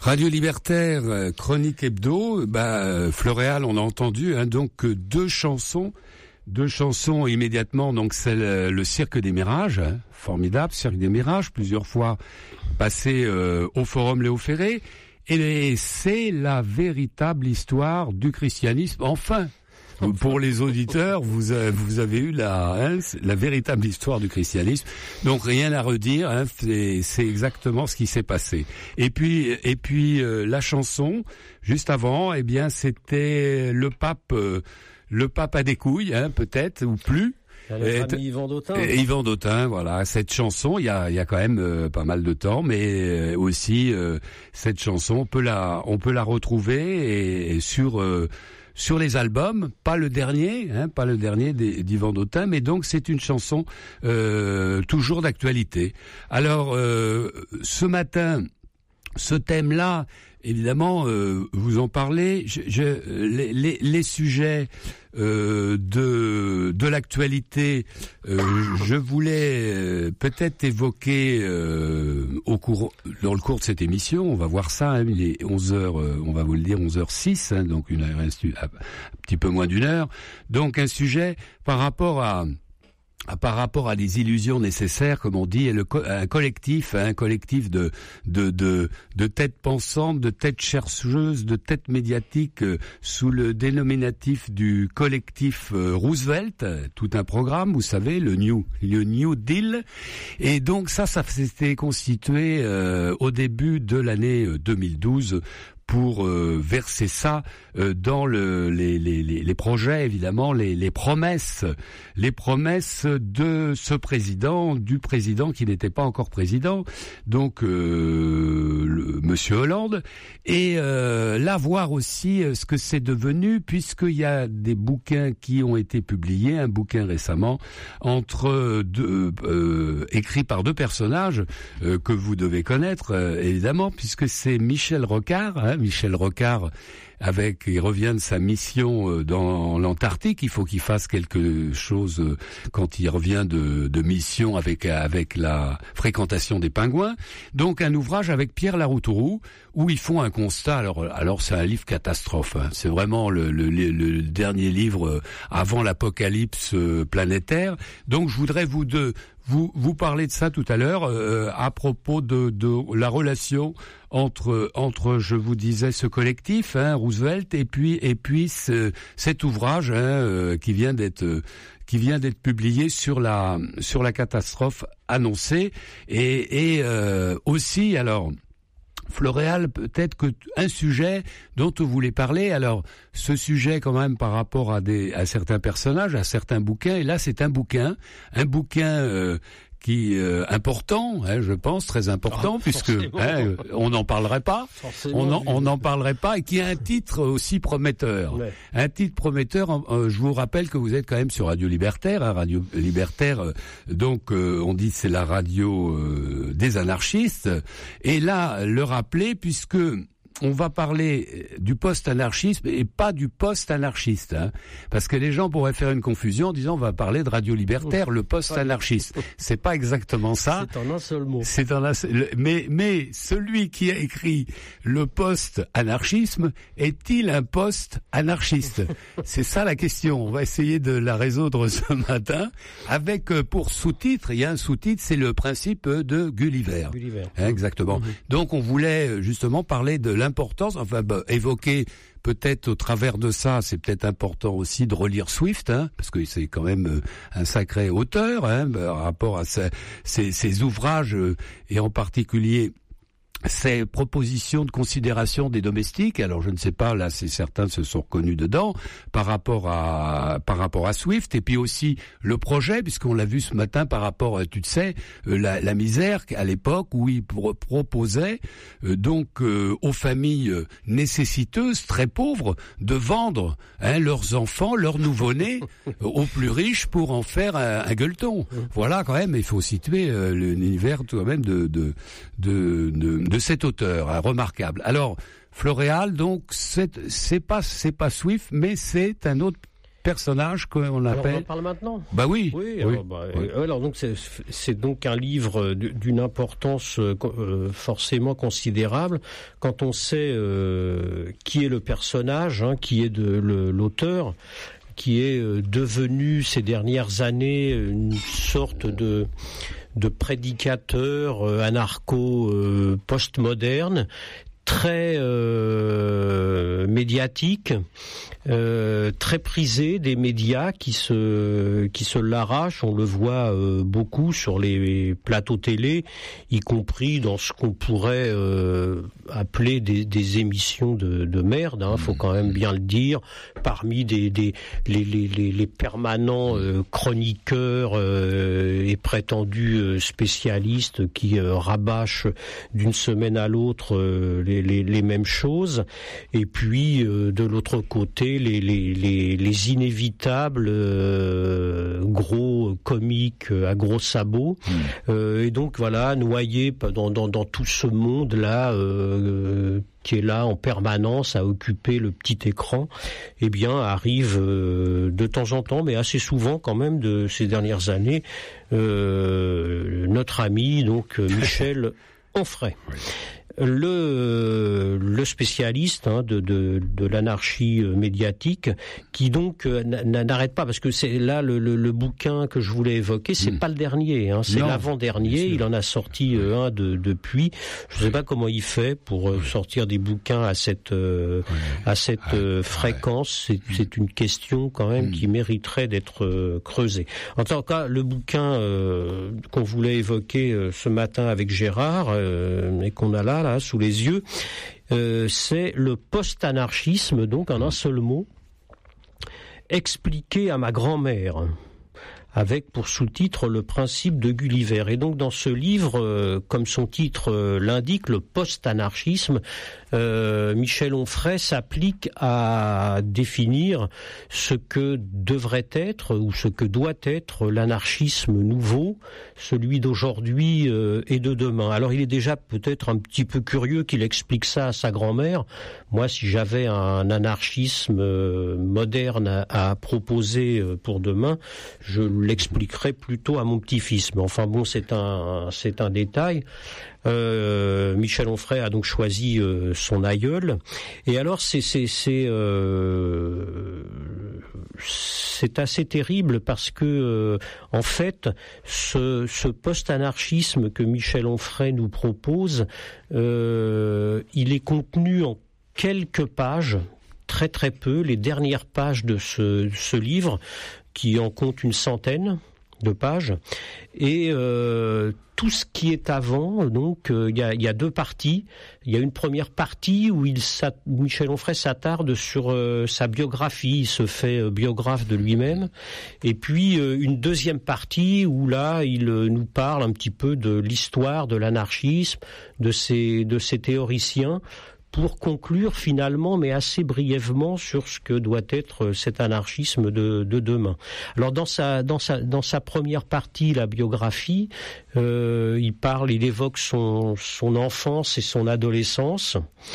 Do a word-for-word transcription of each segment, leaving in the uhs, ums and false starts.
Radio Libertaire, euh, Chronique Hebdo, bah, euh, Floréal, on a entendu hein, donc euh, deux chansons, deux chansons immédiatement. Donc c'est le, le Cirque des Mirages, hein, formidable Cirque des Mirages, plusieurs fois passé euh, au Forum Léo Ferré, et c'est la véritable histoire du christianisme. Enfin, pour les auditeurs, vous avez, vous avez eu la, hein, la véritable histoire du christianisme. Donc rien à redire, hein, c'est, c'est exactement ce qui s'est passé. Et puis, et puis euh, la chanson juste avant, eh bien, c'était le pape, euh, le pape à des couilles, hein, peut-être ou plus. Notre ami Yvan Dautin. Yvan Dautin, voilà. Cette chanson, il y a, il y a quand même euh, pas mal de temps, mais euh, aussi euh, cette chanson, on peut la, on peut la retrouver et, et sur. Euh, Sur les albums, pas le dernier, hein, pas le dernier d'Yvan Dautin, mais donc c'est une chanson euh, toujours d'actualité. Alors euh, ce matin, ce thème-là, évidemment, euh, vous en parlez. Je, je, les, les, les sujets euh, de de l'actualité, euh, je voulais euh, peut-être évoquer euh, au cours dans le cours de cette émission. On va voir ça. Hein, il est onze heures, euh, on va vous le dire onze heures six, hein, donc une heure, un, un petit peu moins d'une heure. Donc un sujet par rapport à par rapport à des illusions nécessaires, comme on dit, et le co- un collectif, un collectif de de de, de têtes pensantes, de têtes chercheuses, de têtes médiatiques, euh, sous le dénominatif du collectif euh, Roosevelt, tout un programme, vous savez, le New le New Deal. Et donc ça, ça s'était constitué euh, au début de l'année deux mille douze. Pour euh, verser ça euh, dans le, les, les, les projets, évidemment, les, les promesses, les promesses de ce président, du président qui n'était pas encore président, donc euh, le, Monsieur Hollande, et euh, là voir aussi ce que c'est devenu, puisqu'il y a des bouquins qui ont été publiés, un bouquin récemment entre deux, euh, écrit par deux personnages euh, que vous devez connaître euh, évidemment, puisque c'est Michel Rocard. Hein, Michel Rocard, avec, il revient de sa mission dans l'Antarctique. Il faut qu'il fasse quelque chose quand il revient de, de mission avec avec la fréquentation des pingouins. Donc un ouvrage avec Pierre Laroutourou où ils font un constat. Alors, alors c'est un livre catastrophe. Hein. C'est vraiment le, le, le, le dernier livre avant l'apocalypse planétaire. Donc je voudrais vous deux Vous vous parlez de ça tout à l'heure euh, à propos de, de la relation entre entre je vous disais ce collectif hein, Roosevelt et puis et puis ce, cet ouvrage hein, euh, qui vient d'être euh, qui vient d'être publié sur la sur la catastrophe annoncée et et euh, aussi alors. Floréal, peut-être que un sujet dont vous voulez parler, alors ce sujet quand même par rapport à des à certains personnages, à certains bouquins, et là c'est un bouquin, un bouquin euh, qui euh, important, hein, je pense très important, ah, puisque hein, on n'en parlerait pas, forcément, on n'en parlerait pas, et qui a un titre aussi prometteur, ouais. un titre prometteur. Euh, je vous rappelle que vous êtes quand même sur Radio Libertaire, hein, Radio Libertaire, euh, donc euh, on dit c'est la radio euh, des anarchistes, et là le rappeler puisque on va parler du post-anarchisme et pas du post-anarchiste, hein, parce que les gens pourraient faire une confusion en disant on va parler de Radio Libertaire, le post-anarchiste. C'est pas exactement ça. C'est en un seul mot. C'est en un seul... mais mais celui qui a écrit le post-anarchisme est-il un post-anarchiste? C'est ça la question. On va essayer de la résoudre ce matin avec pour sous-titre, il y a un sous-titre, c'est le principe de Gulliver. Gulliver. Hein, exactement. Mm-hmm. Donc on voulait justement parler de l'importance, enfin bah, évoquer peut-être au travers de ça, c'est peut-être important aussi de relire Swift, hein, parce que c'est quand même euh, un sacré auteur hein, par rapport à sa, ses, ses ouvrages euh, et en particulier ces propositions de considération des domestiques. Alors je ne sais pas, là c'est certains se sont reconnus dedans par rapport à par rapport à Swift, et puis aussi le projet, puisqu'on l'a vu ce matin par rapport à, tu sais, euh, la, la misère à l'époque où il pro- proposait euh, donc euh, aux familles nécessiteuses, très pauvres, de vendre hein, leurs enfants, leurs nouveau-nés euh, aux plus riches pour en faire un, un gueuleton. Voilà quand même, il faut situer euh, l'univers quand même de de de, de de cet auteur, hein, remarquable. Alors, Floréal, donc, c'est, c'est pas, c'est pas Swift, mais c'est un autre personnage qu'on appelle. Alors on en parle maintenant. Bah oui. Oui. oui. Alors, bah, oui. alors donc c'est, c'est donc un livre d'une importance euh, forcément considérable quand on sait euh, qui est le personnage, hein, qui est de, le, l'auteur, qui est devenu ces dernières années une sorte de de prédicateur euh, anarcho euh, postmoderne, très euh, médiatique, euh, très prisé des médias qui se qui se l'arrachent. On le voit euh, beaucoup sur les plateaux télé, y compris dans ce qu'on pourrait euh, appeler des, des émissions de, de merde. Hein, faut quand même bien le dire. Parmi des, des les, les, les, les permanents euh, chroniqueurs euh, et prétendus euh, spécialistes qui euh, rabâchent d'une semaine à l'autre euh, les Les, les mêmes choses, et puis euh, de l'autre côté les, les, les, les inévitables euh, gros comiques à gros sabots, mmh. euh, et donc voilà, noyés dans, dans, dans tout ce monde là euh, qui est là en permanence à occuper le petit écran, eh bien arrive euh, de temps en temps, mais assez souvent quand même de ces dernières années, euh, notre ami donc Michel Onfray. Oui. Le, le spécialiste hein, de, de, de l'anarchie médiatique, qui donc euh, n'arrête pas, parce que c'est là le, le, le bouquin que je voulais évoquer, c'est mmh. pas le dernier, hein, c'est non, l'avant-dernier. Il en a sorti euh, un de, depuis. Je ne sais pas comment il fait pour euh, sortir des bouquins à cette euh, à cette euh, fréquence. C'est, c'est une question quand même qui mériterait d'être euh, creusée. En tout cas, le bouquin euh, qu'on voulait évoquer euh, ce matin avec Gérard euh, et qu'on a là. Là, sous les yeux, euh, c'est le post-anarchisme, donc en un seul mot, expliqué à ma grand-mère, avec pour sous-titre le principe de Gulliver. Et donc dans ce livre, euh, comme son titre euh, l'indique, le post-anarchisme, euh, Michel Onfray s'applique à définir ce que devrait être ou ce que doit être l'anarchisme nouveau, celui d'aujourd'hui euh, et de demain. Alors il est déjà peut-être un petit peu curieux qu'il explique ça à sa grand-mère. Moi, si j'avais un anarchisme euh, moderne à, à proposer euh, pour demain, je l'expliquerai plutôt à mon petit-fils. Mais enfin bon, c'est un, c'est un détail. Euh, Michel Onfray a donc choisi euh, son aïeul. Et alors c'est c'est c'est euh, c'est assez terrible parce que euh, en fait ce ce post-anarchisme que Michel Onfray nous propose, euh, il est contenu en quelques pages, très très peu, les dernières pages de ce ce livre qui en compte une centaine de pages, et euh, tout ce qui est avant, donc il euh, y, a, y a deux parties. Il y a une première partie où il Michel Onfray s'attarde sur euh, sa biographie, il se fait euh, biographe de lui-même, et puis euh, une deuxième partie où là il euh, nous parle un petit peu de l'histoire de l'anarchisme, de ses de ses théoriciens, pour conclure finalement, mais assez brièvement, sur ce que doit être cet anarchisme de, de demain. Alors dans sa dans sa dans sa première partie, la biographie, euh, il parle, il évoque son son enfance et son adolescence.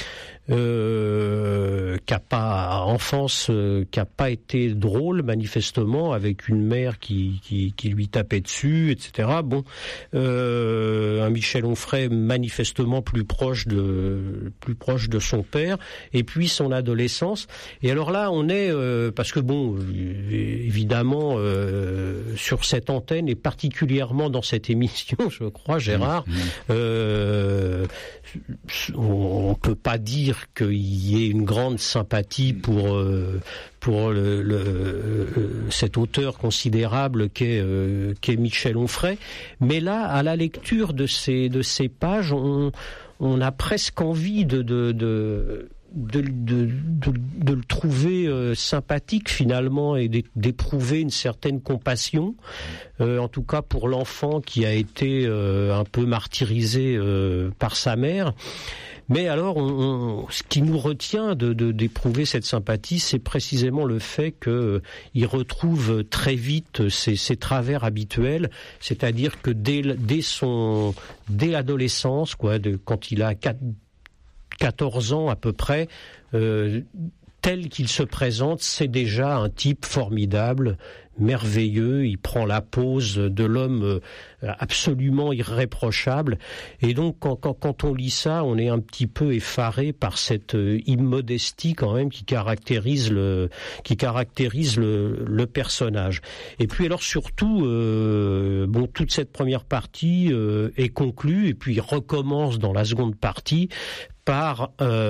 Euh, qui a pas enfance, euh, qui a pas été drôle manifestement, avec une mère qui qui, qui lui tapait dessus, et cetera. Bon, euh, un Michel Onfray manifestement plus proche de plus proche de son père, et puis son adolescence. Et alors là, on est euh, parce que bon, évidemment, euh, sur cette antenne et particulièrement dans cette émission, je crois, Gérard, mmh, mmh. Euh, on peut pas dire qu'il y ait une grande sympathie pour euh, pour le, le, euh, cet auteur considérable qu'est euh, qu'est Michel Onfray, mais là, à la lecture de ces de ces pages, on on a presque envie de de, de De, de, de, de le trouver euh, sympathique finalement, et d'éprouver une certaine compassion, euh, en tout cas pour l'enfant qui a été euh, un peu martyrisé euh, par sa mère. Mais alors, on, on, ce qui nous retient de, de, d'éprouver cette sympathie, c'est précisément le fait qu'il euh, retrouve très vite ses, ses travers habituels, c'est-à-dire que dès, dès son, dès l'adolescence, quoi, de, quand il a quatre quatorze ans à peu près, euh, tel qu'il se présente, c'est déjà un type formidable, merveilleux. Il prend la pose de l'homme absolument irréprochable. Et donc, quand, quand, quand on lit ça, on est un petit peu effaré par cette immodestie quand même qui caractérise le, qui caractérise le, le personnage. Et puis alors surtout, euh, bon, toute cette première partie euh, est conclue et puis recommence dans la seconde partie par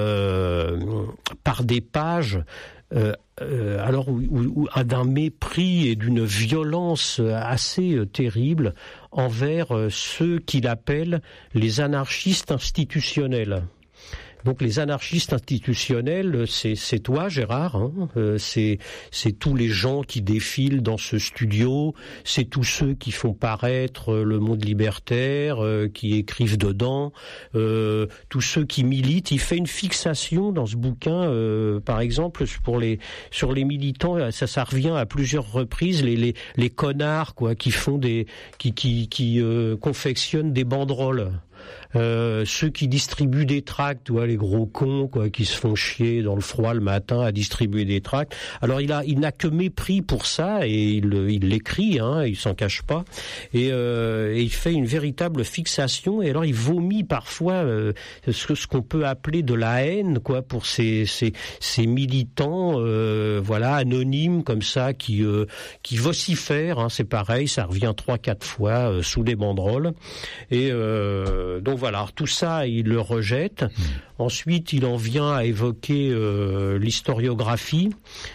euh, par des pages euh, euh, alors où, où, où, d'un mépris et d'une violence assez euh, terrible envers euh, ceux qu'il appelle les anarchistes institutionnels. Donc les anarchistes institutionnels, c'est, c'est toi, Gérard, hein, euh, c'est, c'est tous les gens qui défilent dans ce studio, c'est tous ceux qui font paraître Le Monde libertaire, euh, qui écrivent dedans, euh, tous ceux qui militent. Il fait une fixation dans ce bouquin, euh, par exemple, pour les, sur les militants, ça, ça revient à plusieurs reprises, les, les, les connards, quoi, qui font des, qui, qui, qui euh, confectionnent des banderoles. Euh, ceux qui distribuent des tracts, tu vois, les gros cons, quoi, qui se font chier dans le froid le matin à distribuer des tracts. Alors il a, il n'a que mépris pour ça et il, il l'écrit, hein, il s'en cache pas. Et, euh, et il fait une véritable fixation. Et alors il vomit parfois euh, ce, ce qu'on peut appeler de la haine, quoi, pour ces, ces, ces militants, euh, voilà, anonymes comme ça, qui, euh, qui vocifèrent. Hein, c'est pareil, ça revient trois, quatre fois euh, sous les banderoles. Et euh, donc voilà, alors, tout ça, il le rejette. Mmh. Ensuite, il en vient à évoquer euh, l'historiographie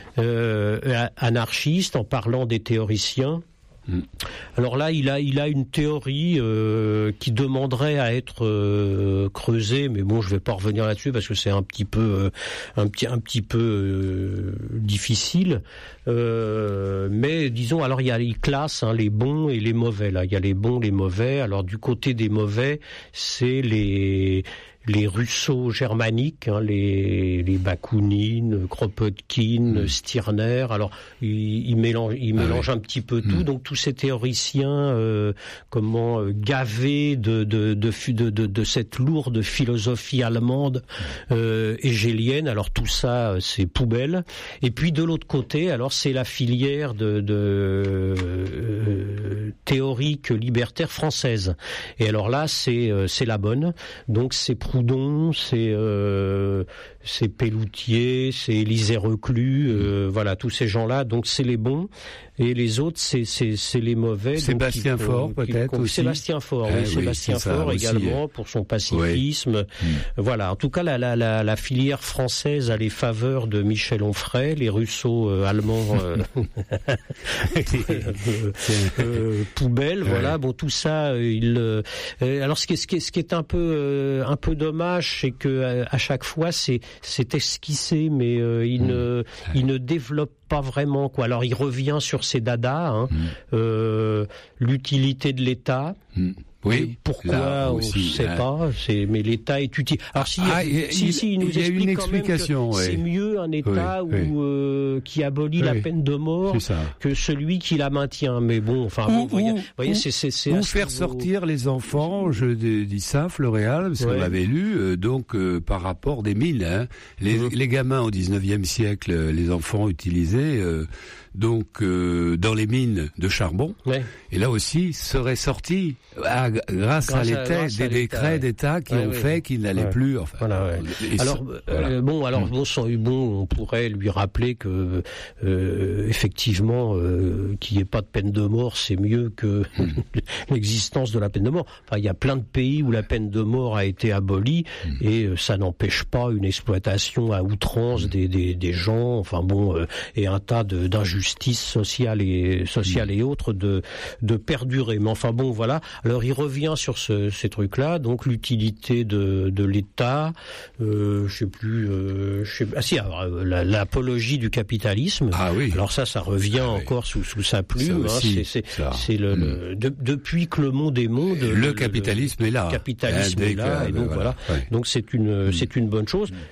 euh, anarchiste en parlant des théoriciens. Mmh. Alors là, il a, il a une théorie euh, qui demanderait à être euh, creusée, mais bon, je vais pas revenir là-dessus parce que c'est un petit peu, euh, un petit, un petit peu euh, difficile. Euh, mais disons, alors il y a, il classe hein, les bons et les mauvais. Là, il y a les bons, les mauvais. Alors du côté des mauvais, c'est les les russo-germaniques, hein, les, les Bakounine, Kropotkin, mmh. Stirner. Alors, il, il mélange, il ah mélange oui. un petit peu tout. Mmh. Donc, tous ces théoriciens, euh, comment euh, gavés de de, de de de de cette lourde philosophie allemande euh, hégélienne. Alors, tout ça, c'est poubelle. Et puis, de l'autre côté, alors, c'est la filière de, de euh, théorique libertaire française. Et alors là, c'est euh, c'est la bonne. Donc, c'est Proudhon, c'est euh, c'est Pelloutier, c'est Élisée Reclus, euh, voilà, tous ces gens-là. Donc c'est les bons et les autres c'est c'est c'est les mauvais. Sébastien donc, Faure qui, peut-être qui, aussi. Sébastien Faure, oui, eh, Sébastien oui, Faure également aussi. Pour son pacifisme. Oui. Voilà. En tout cas, la la la, la filière française a les faveurs de Michel Onfray, les Russo euh, allemands euh, euh, poubelle. Ouais. Voilà. Bon, tout ça, il. Euh, alors ce qui est ce qui est, ce qui est un peu euh, un peu dommage, c'est que à chaque fois c'est c'est esquissé, mais euh, il mmh. ne il ne développe pas vraiment, quoi. Alors il revient sur ses dadas, hein, mmh. euh, l'utilité de l'État. Mmh. Oui. Pourquoi là, aussi, on ne sait là. pas. C'est mais l'État est utile. Alors si, ah, si, il, si il nous il explique quand même que oui. c'est mieux un État oui, où, oui. Euh, qui abolit oui. la peine de mort que celui qui la maintient. Mais bon, enfin, ou, bon, vous voyez, ou, voyez c'est c'est c'est ou faire niveau... sortir les enfants. Je dis ça, Floréal, parce ouais. qu'on l'avait lu. Euh, donc euh, par rapport des mines, hein, les, mmh. les gamins au dix-neuvième siècle, les enfants utilisaient. Euh, donc euh, dans les mines de charbon, ouais. et là aussi serait sorti ah, grâce, grâce à l'État des décrets d'État qui ouais, ont ouais, fait qu'il n'allait ouais. plus. Enfin, voilà, ouais. Alors so, voilà. euh, bon, alors mmh. bon, sans, bon, on pourrait lui rappeler que euh, effectivement, euh, qu'il n'y ait pas de peine de mort, c'est mieux que mmh. l'existence de la peine de mort. Enfin, il y a plein de pays où la peine de mort a été abolie mmh. et euh, ça n'empêche pas une exploitation à outrance mmh. des, des, des gens. Enfin bon, euh, et un tas de, d'injustices justice sociale et sociale et autres de de perdurer. Mais enfin bon, voilà. Alors il revient sur ce, ces trucs-là, donc l'utilité de de l'État, euh, je sais plus, euh, je sais, ah si, alors, la, l'apologie du capitalisme. Ah oui. Alors ça, ça revient ah, encore oui. sous sous sa plume. Hein, c'est c'est ça. c'est le, mmh. le de, depuis que le monde est monde. Le, le capitalisme le, est là. Le capitalisme ah, est là, et donc voilà. voilà. Ouais. Donc c'est une mmh. c'est une bonne chose.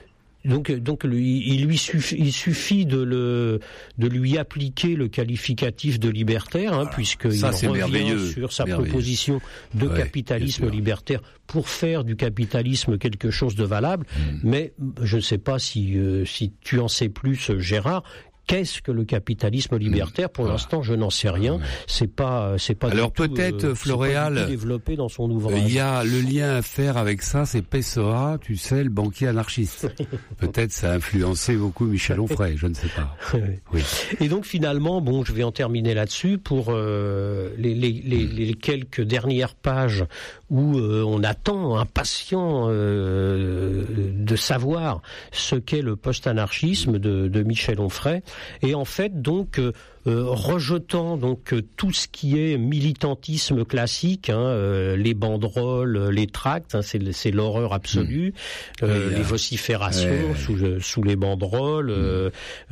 donc donc lui, il lui suffit, il suffit de le de lui appliquer le qualificatif de libertaire, hein, puisqu'il revient sur sa merveilleux. proposition de ouais, capitalisme libertaire pour faire du capitalisme quelque chose de valable. Mmh. Mais je ne sais pas si euh, si tu en sais plus, Gérard. Qu'est-ce que le capitalisme libertaire? Pour ah. l'instant, je n'en sais rien. Ah ouais. C'est pas, c'est pas. Alors du peut-être, tout, euh, Floréal, développé dans son ouvrage. Il y a le lien à faire avec ça, c'est Pessoa, tu sais, le banquier anarchiste. Peut-être ça a influencé beaucoup Michel Onfray, je ne sais pas. Oui. Et donc finalement, bon, je vais en terminer là-dessus pour euh, les, les, les, les quelques dernières pages où euh, on attend, impatient euh, de savoir ce qu'est le post-anarchisme de, de Michel Onfray. Et en fait, donc, euh, euh, rejetant donc euh, tout ce qui est militantisme classique, hein, euh, les banderoles, les tracts, hein, c'est, c'est l'horreur absolue, mmh. euh, oui, les vociférations ouais, sous, ouais. sous les banderoles, mmh. euh,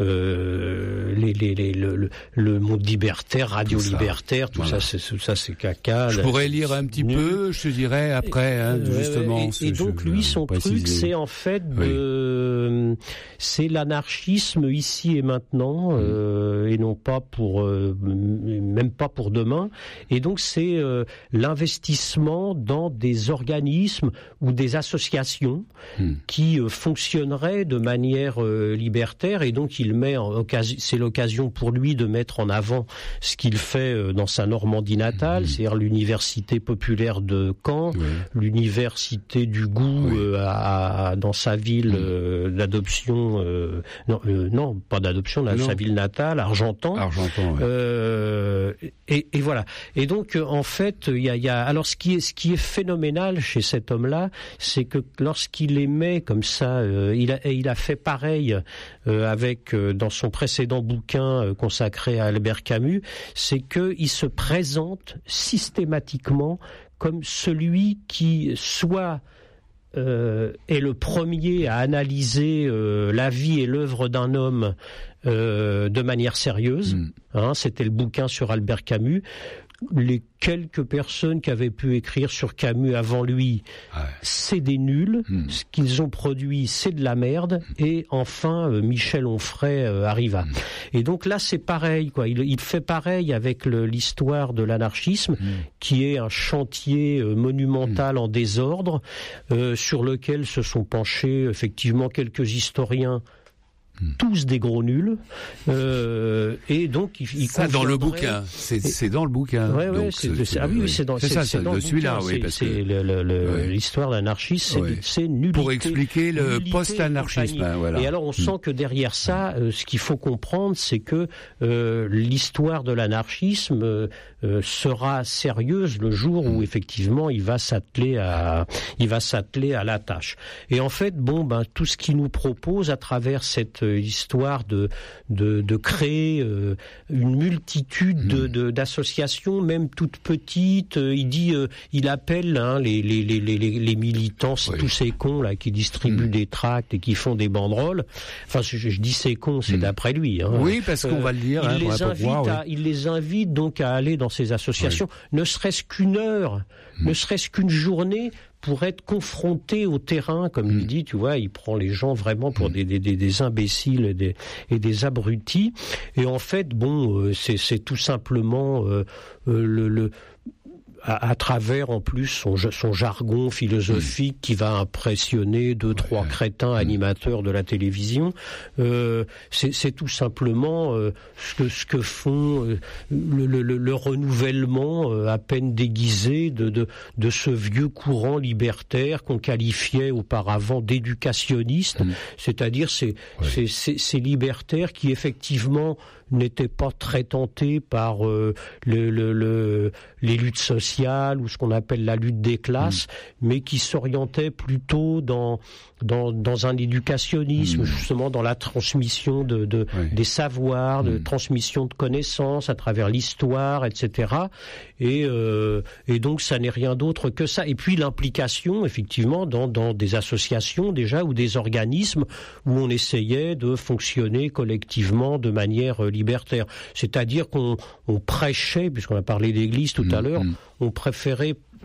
euh, les, les, les, le, le, le monde libertaire, radio tout libertaire, tout voilà. ça, c'est, tout ça, c'est caca. Je pourrais lire un petit nul. peu, je te dirais après, hein, justement. Et, et, et donc lui, son préciser. truc, c'est en fait de, oui. c'est l'anarchisme ici et maintenant, mmh. euh, et non pas pour euh, même pas pour demain. Et donc c'est euh, l'investissement dans des organismes ou des associations mmh. qui euh, fonctionneraient de manière euh, libertaire. Et donc il met en occasion, c'est l'occasion pour lui de mettre en avant ce qu'il fait euh, dans sa Normandie natale, mmh. c'est-à-dire l'université populaire de Caen, oui. l'université du goût oui. euh, à, à, dans sa ville mmh. euh, d'adoption, euh, non, euh, non, pas d'adoption, dans sa ville natale, Argentan. Argentan, ouais. euh, et, et voilà. Et donc, en fait, il y a, y a, alors ce qui est, ce qui est phénoménal chez cet homme-là, c'est que lorsqu'il émet comme ça, euh, il a, il a fait pareil euh, avec euh, dans son précédent bouquin euh, consacré à Albert Camus, c'est que il se présente systématiquement comme celui qui soit Euh, est le premier à analyser euh, la vie et l'œuvre d'un homme euh, de manière sérieuse. Mmh. Hein, c'était le bouquin sur Albert Camus. Les quelques personnes qui avaient pu écrire sur Camus avant lui, ouais. c'est des nuls. Mmh. Ce qu'ils ont produit, c'est de la merde. Mmh. Et enfin, euh, Michel Onfray euh, arriva. Mmh. Et donc là, c'est pareil, quoi. Il, il fait pareil avec le, l'histoire de l'anarchisme, mmh. qui est un chantier euh, monumental mmh. en désordre, euh, sur lequel se sont penchés effectivement quelques historiens. Tous des gros nuls, euh, et donc il, il ça dans le bouquin, c'est, c'est dans le bouquin. Ouais, ouais, donc, c'est, c'est, ah oui, oui, c'est dans, c'est, c'est ça, c'est dans celui-là, oui, parce c'est, que c'est le, le, le, ouais. l'histoire d'anarchiste, c'est, ouais. c'est nullité. Pour expliquer le post-anarchisme, hein, voilà. Et alors on sent que derrière ça, euh, ce qu'il faut comprendre, c'est que euh, l'histoire de l'anarchisme euh, sera sérieuse le jour où effectivement il va s'atteler à, il va s'atteler à la tâche. Et en fait, bon, ben tout ce qu'il nous propose à travers cette histoire de de, de créer euh, une multitude de, de d'associations, même toutes petites. Euh, il dit, euh, il appelle hein, les, les les les les militants, oui. tous ces cons là qui distribuent mmh. des tracts et qui font des banderoles. Enfin, je, je dis ces cons, c'est mmh. d'après lui. Hein. Oui, parce qu'on euh, va le dire. Il hein, les invite voir, à, oui. il les invite donc à aller dans ces associations, oui. ne serait-ce qu'une heure, mmh. ne serait-ce qu'une journée. Pour être confronté au terrain, comme mmh. il dit, tu vois, il prend les gens vraiment pour mmh. des, des, des, des imbéciles et des, et des abrutis. Et en fait, bon, euh, c'est, c'est tout simplement euh, euh, le... le À, à travers en plus son, son jargon philosophique qui va impressionner deux, ouais. trois crétins animateurs de la télévision. Euh, c'est, c'est tout simplement euh, ce, que, ce que font euh, le, le, le renouvellement euh, à peine déguisé de, de, de ce vieux courant libertaire qu'on qualifiait auparavant d'éducationniste, mmh. c'est-à-dire ces, ouais. ces, ces, ces libertaires qui effectivement n'étaient pas très tentés par euh, le, le, le, les luttes sociales ou ce qu'on appelle la lutte des classes, mmh. mais qui s'orientaient plutôt dans, dans, dans un éducationnisme, mmh. justement dans la transmission de, de, oui. des savoirs, mmh. de transmission de connaissances à travers l'histoire, et cetera. Et, euh, et donc ça n'est rien d'autre que ça. Et puis l'implication, effectivement, dans, dans des associations déjà ou des organismes où on essayait de fonctionner collectivement de manière libertaire. C'est-à-dire qu'on on prêchait, puisqu'on a parlé d'église tout mmh, à l'heure, mmh. on préférait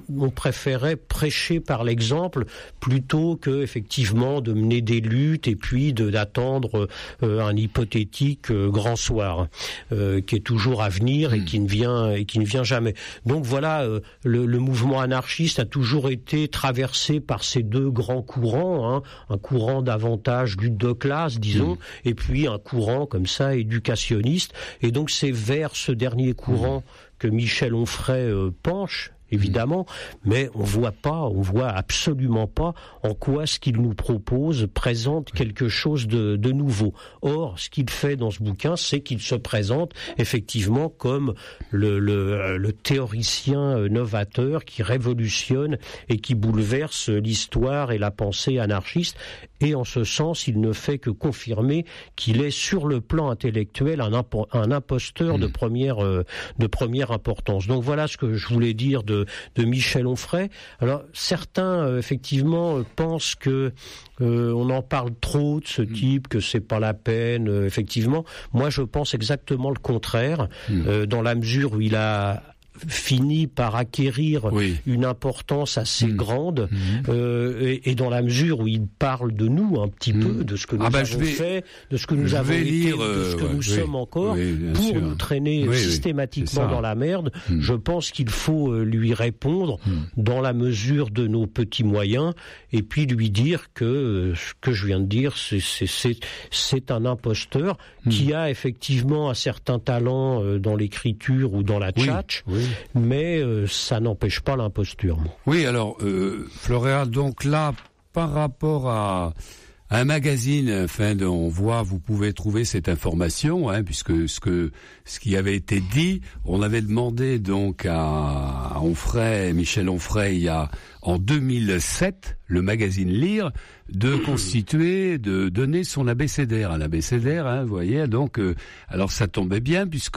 on préférait prêcher par l'exemple plutôt que effectivement de mener des luttes et puis de, d'attendre euh, un hypothétique euh, grand soir euh, qui est toujours à venir et qui ne vient et qui ne vient jamais. Donc voilà, euh, le, le mouvement anarchiste a toujours été traversé par ces deux grands courants, hein, un courant davantage lutte de classe, disons, mmh. et puis un courant comme ça éducationniste. Et donc c'est vers ce dernier courant mmh. que Michel Onfray euh, penche, évidemment, mais on voit pas, on voit absolument pas en quoi ce qu'il nous propose présente quelque chose de, de nouveau. Or, ce qu'il fait dans ce bouquin, c'est qu'il se présente effectivement comme le, le, le théoricien novateur qui révolutionne et qui bouleverse l'histoire et la pensée anarchiste. Et en ce sens, il ne fait que confirmer qu'il est sur le plan intellectuel un, impo- un imposteur mmh. de première euh, de première importance. Donc voilà ce que je voulais dire de de Michel Onfray. Alors certains euh, effectivement euh, pensent que euh, on en parle trop de ce type, que c'est pas la peine. Euh, effectivement, moi je pense exactement le contraire, mmh. euh, dans la mesure où il a finit par acquérir oui. une importance assez mmh. grande mmh. Euh, et, et dans la mesure où il parle de nous un petit mmh. peu, de ce que nous ah bah avons vais, fait, de ce que nous avons été, lire, de ce que euh, nous oui, sommes encore, oui, pour sûr. nous traîner oui, systématiquement oui, dans la merde, mmh. je pense qu'il faut lui répondre mmh. dans la mesure de nos petits moyens et puis lui dire que ce que je viens de dire, c'est, c'est, c'est, c'est un imposteur mmh. qui a effectivement un certain talent dans l'écriture ou dans la tchatch, oui. Oui. mais euh, ça n'empêche pas l'imposture. Oui, alors, euh, Floréal, donc là, par rapport à, à un magazine, enfin, on voit, vous pouvez trouver cette information, hein, puisque ce que ce qui avait été dit, on avait demandé donc à, à Onfray, Michel Onfray, il y a en deux mille sept, le magazine Lire, de constituer, de donner son abécédaire, un abécédaire, hein, vous voyez. Donc, euh, alors ça tombait bien puisque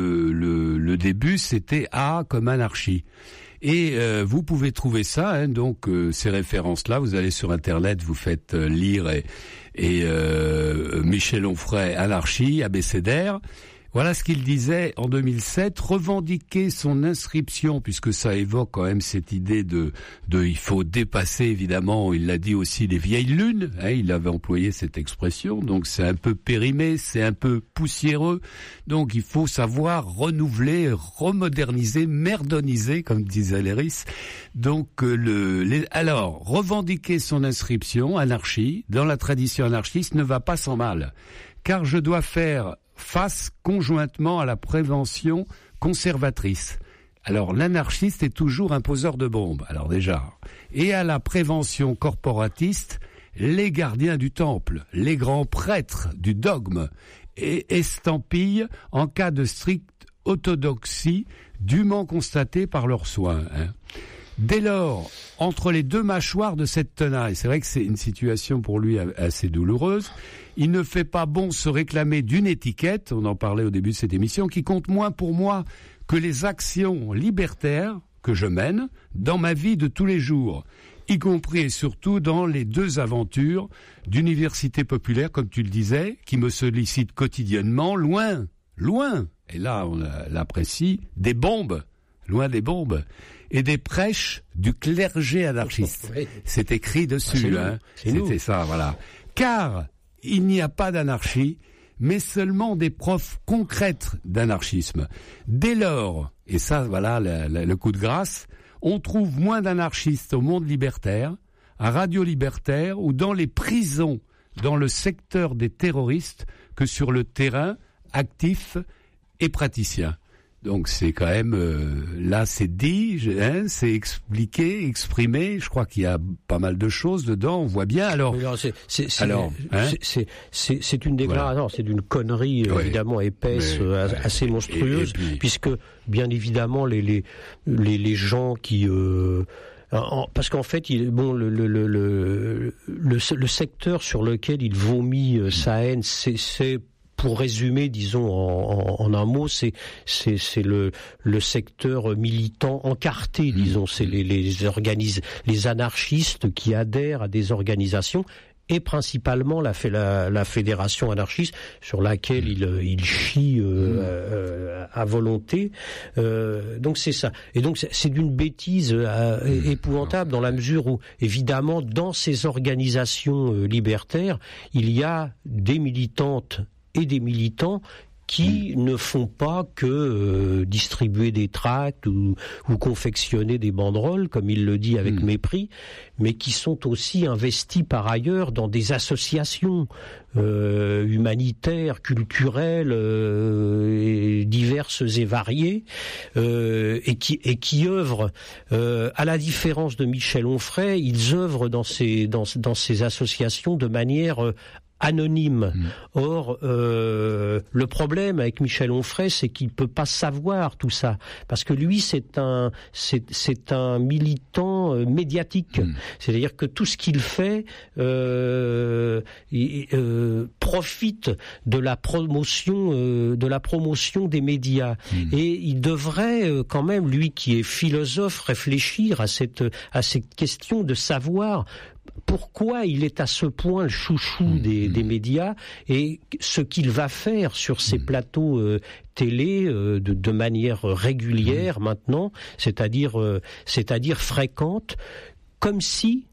le, le début c'était A comme anarchie. Et euh, vous pouvez trouver ça, hein, donc euh, ces références-là. Vous allez sur Internet, vous faites euh, Lire et, et euh, Michel Onfray anarchie, abécédaire. Voilà ce qu'il disait en deux mille sept, revendiquer son inscription, puisque ça évoque quand même cette idée de, de il faut dépasser, évidemment, il l'a dit aussi, les vieilles lunes, hein, il avait employé cette expression, donc c'est un peu périmé, c'est un peu poussiéreux, donc il faut savoir renouveler, remoderniser, merdoniser, comme disait Léris. Donc, le, les, alors, revendiquer son inscription, anarchie, dans la tradition anarchiste, ne va pas sans mal, car je dois faire face conjointement à la prévention conservatrice. Alors l'anarchiste est toujours un poseur de bombes, alors déjà, et à la prévention corporatiste, les gardiens du temple, les grands prêtres du dogme, et estampillent en cas de stricte orthodoxie dûment constatée par leurs soins. Hein. Dès lors, entre les deux mâchoires de cette tenaille, c'est vrai que c'est une situation pour lui assez douloureuse, il ne fait pas bon se réclamer d'une étiquette, on en parlait au début de cette émission, qui compte moins pour moi que les actions libertaires que je mène dans ma vie de tous les jours, y compris et surtout dans les deux aventures d'université populaire, comme tu le disais, qui me sollicitent quotidiennement, loin, loin, et là on l'apprécie, des bombes, loin des bombes, et des prêches du clergé anarchiste. Oui. C'est écrit dessus, ah, c'est hein. C'était ça, voilà. Car il n'y a pas d'anarchie, mais seulement des preuves concrètes d'anarchisme. Dès lors, et ça, voilà le, le, le coup de grâce, on trouve moins d'anarchistes au monde libertaire, à Radio Libertaire ou dans les prisons, dans le secteur des terroristes, que sur le terrain, actifs et praticiens. Donc c'est quand même, euh, là c'est dit, hein, c'est expliqué, exprimé, je crois qu'il y a pas mal de choses dedans, on voit bien. Alors, alors c'est, c'est, c'est, alors, hein c'est, c'est, c'est, c'est une déclaration, voilà. C'est d'une connerie oui. évidemment épaisse, mais, euh, assez monstrueuse, et, et puis, puisque bien évidemment les, les, les, les gens qui... Euh, parce qu'en fait, il, bon, le, le, le, le, le, le secteur sur lequel il vomit euh, sa haine, c'est... c'est pour résumer, disons en, en, en un mot, c'est c'est c'est le le secteur militant encarté, disons, c'est les les organis, les anarchistes qui adhèrent à des organisations et principalement la, la, la fédération anarchiste sur laquelle il, il chie euh, mmh. euh, à volonté. Euh, donc c'est ça. Et donc c'est, c'est d'une bêtise euh, mmh. épouvantable dans la mesure où, évidemment, dans ces organisations euh, libertaires, il y a des militantes et des militants qui mmh. ne font pas que euh, distribuer des tracts ou, ou confectionner des banderoles, comme il le dit avec mmh. mépris, mais qui sont aussi investis par ailleurs dans des associations euh, humanitaires, culturelles, euh, et diverses et variées, euh, et qui et qui œuvrent, euh, à la différence de Michel Onfray, ils œuvrent dans ces dans dans ces associations de manière euh, anonyme. Mmh. Or, euh, le problème avec Michel Onfray, c'est qu'il peut pas savoir tout ça, parce que lui, c'est un, c'est, c'est un militant euh, médiatique. Mmh. C'est-à-dire que tout ce qu'il fait euh, il, euh, profite de la promotion, euh, de la promotion des médias. Mmh. Et il devrait euh, quand même, lui qui est philosophe, réfléchir à cette, à cette question de savoir pourquoi il est à ce point le chouchou mmh, des, mmh. des médias et ce qu'il va faire sur ces mmh. plateaux euh, télé euh, de, de manière régulière mmh. maintenant, c'est-à-dire, euh, c'est-à-dire fréquente, comme si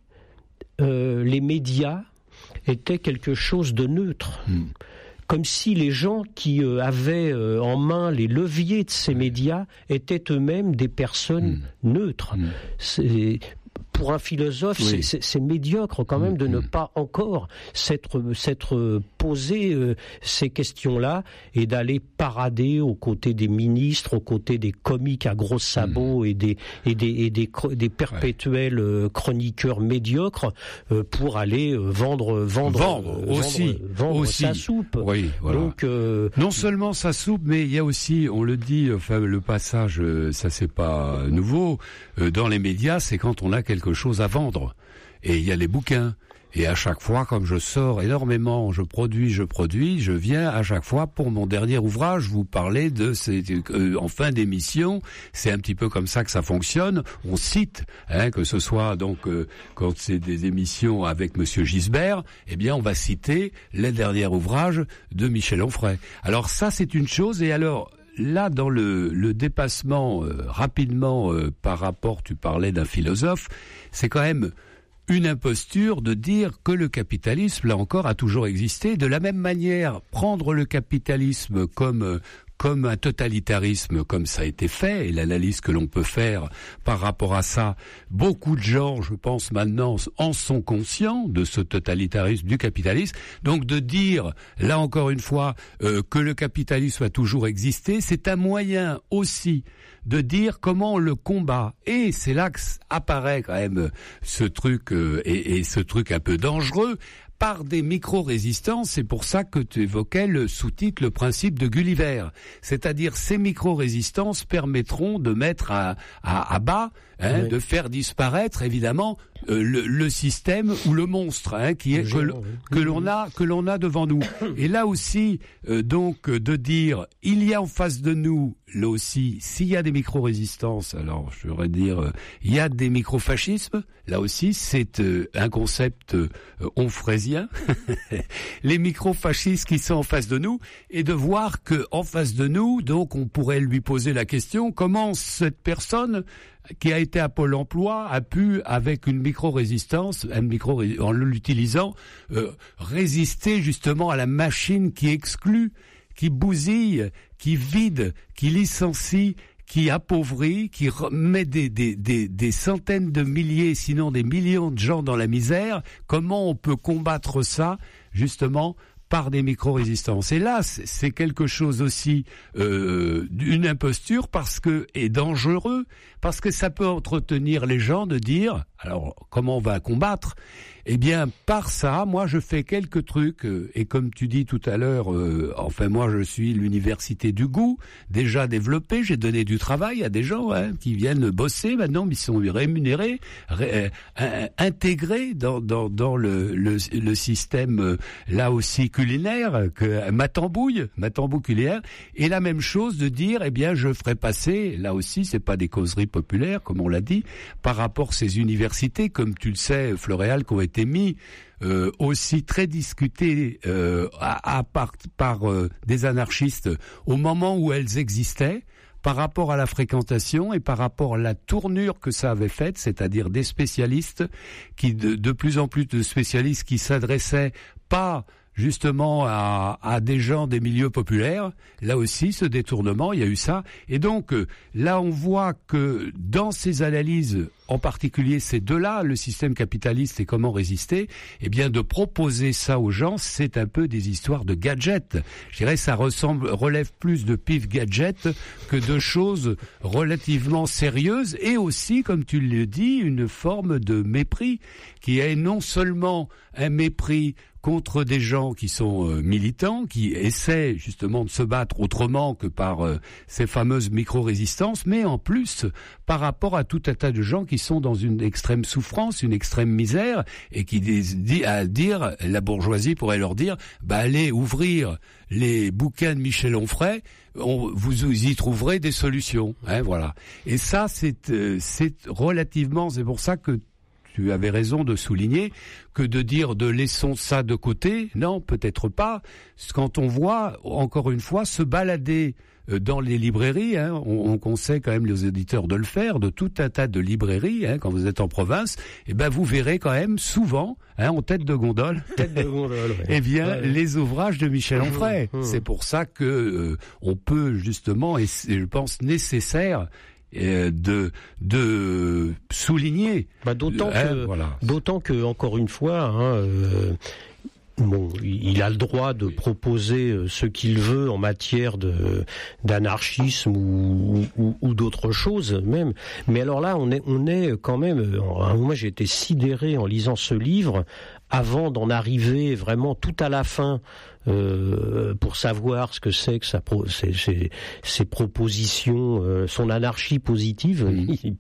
euh, les médias étaient quelque chose de neutre. Mmh. Comme si les gens qui euh, avaient euh, en main les leviers de ces médias étaient eux-mêmes des personnes mmh. neutres. Mmh. C'est... Pour un philosophe, oui. c'est, c'est, c'est médiocre quand même de mmh. ne pas encore s'être, s'être posé euh, ces questions-là et d'aller parader aux côtés des ministres, aux côtés des comiques à gros sabots mmh. et des et des et des, des perpétuels ouais. chroniqueurs médiocres euh, pour aller vendre vendre vendre euh, aussi vendre, vendre aussi. sa soupe. Oui, voilà. Donc euh, non seulement sa soupe, mais il y a aussi, on le dit, enfin le passage, ça c'est pas nouveau euh, dans les médias, c'est quand on a quelque chose à vendre. Et il y a les bouquins. Et à chaque fois, comme je sors énormément, je produis, je produis, je viens à chaque fois pour mon dernier ouvrage vous parler de ces, euh, en fin d'émission. C'est un petit peu comme ça que ça fonctionne. On cite, hein, que ce soit donc euh, quand c'est des émissions avec Monsieur Gisbert, eh bien on va citer les derniers ouvrages de Michel Onfray. Alors ça, c'est une chose. Et alors là, dans le, le dépassement euh, rapidement euh, par rapport, tu parlais d'un philosophe, c'est quand même une imposture de dire que le capitalisme, là encore, a toujours existé. De la même manière, prendre le capitalisme comme comme un totalitarisme, comme ça a été fait, et l'analyse que l'on peut faire par rapport à ça, beaucoup de gens, je pense maintenant, en sont conscients de ce totalitarisme du capitalisme. Donc de dire, là encore une fois, euh, que le capitalisme a toujours existé, c'est un moyen aussi de dire comment on le combat. Et c'est là que apparaît quand même ce truc, euh, et, et ce truc un peu dangereux, par des micro-résistances. C'est pour ça que tu évoquais le sous-titre, le principe de Gulliver. C'est-à-dire, ces micro-résistances permettront de mettre à, à, à bas, hein, oui. de faire disparaître, évidemment, euh, le, le système ou le monstre, hein, qui est, que, oui. que l'on a, que l'on a devant nous. Et là aussi, euh, donc, de dire, il y a en face de nous, là aussi, s'il y a des micro-résistances, alors, je voudrais dire, euh, il y a des micro-fascismes, là aussi, c'est euh, un concept euh, onfraisien, les micro-fascistes qui sont en face de nous, et de voir que en face de nous, donc on pourrait lui poser la question, comment cette personne qui a été à Pôle emploi a pu, avec une micro-résistance, un micro, en l'utilisant, euh, résister justement à la machine qui exclut, qui bousille, qui vide, qui licencie, qui appauvrit, qui met des, des, des, des centaines de milliers, sinon des millions de gens dans la misère. Comment on peut combattre ça, justement, par des micro-résistances? Et là, c'est quelque chose aussi euh, d'une imposture, parce que et dangereux, parce que ça peut entretenir les gens de dire, alors comment on va combattre? Eh bien, par ça, moi, je fais quelques trucs, euh, et comme tu dis tout à l'heure, euh, enfin, moi, je suis l'université du goût, déjà développée, j'ai donné du travail à des gens hein, qui viennent bosser, maintenant, ils sont rémunérés, ré, euh, intégrés dans, dans, dans le, le, le système, euh, là aussi, culinaire, que Matambouille, Matambouille culinaire, et la même chose de dire, eh bien, je ferai passer, là aussi, c'est pas des causeries populaires, comme on l'a dit, par rapport à ces universités, comme tu le sais, Floréal, qui ont été mis euh, aussi très discutées euh, à, à part, par euh, des anarchistes au moment où elles existaient, par rapport à la fréquentation et par rapport à la tournure que ça avait faite, c'est-à-dire des spécialistes qui, de, de plus en plus de spécialistes qui s'adressaient pas justement à, à des gens des milieux populaires. Là aussi, ce détournement, il y a eu ça. Et donc, euh, là, on voit que dans ces analyses, en particulier ces deux-là, le système capitaliste et comment résister, eh bien, de proposer ça aux gens, c'est un peu des histoires de gadgets. Je dirais, ça ressemble, relève plus de pif gadget que de choses relativement sérieuses et aussi, comme tu le dis, une forme de mépris qui est non seulement un mépris contre des gens qui sont euh, militants, qui essaient justement de se battre autrement que par euh, ces fameuses micro-résistances, mais en plus par rapport à tout un tas de gens qui sont dans une extrême souffrance, une extrême misère, et qui disent à dire, la bourgeoisie pourrait leur dire, bah allez ouvrir les bouquins de Michel Onfray, on, vous, vous y trouverez des solutions, hein, voilà. Et ça, c'est, euh, c'est relativement, c'est pour ça que tu avais raison de souligner que de dire de laissons ça de côté, non, peut-être pas. Quand on voit, encore une fois, se balader dans les librairies, hein, on, on conseille quand même les auditeurs de le faire, de tout un tas de librairies, hein, quand vous êtes en province, et ben vous verrez quand même souvent, hein, en tête de gondole, tête de gondole, ouais. eh bien ouais. les ouvrages de Michel Onfray. Mmh, mmh. C'est pour ça que euh, on peut justement, et c'est, je pense nécessaire, de de souligner. Bah, d'autant hein, que voilà. d'autant que encore une fois, hein, euh, bon, il a le droit de proposer ce qu'il veut en matière de d'anarchisme ou, ou, ou d'autres choses même. Mais alors là, on est on est quand même. Moi, j'ai été sidéré en lisant ce livre avant d'en arriver vraiment tout à la fin. Euh, pour savoir ce que c'est que sa pro, ses, ses, ses propositions, euh, son anarchie positive, mmh. il,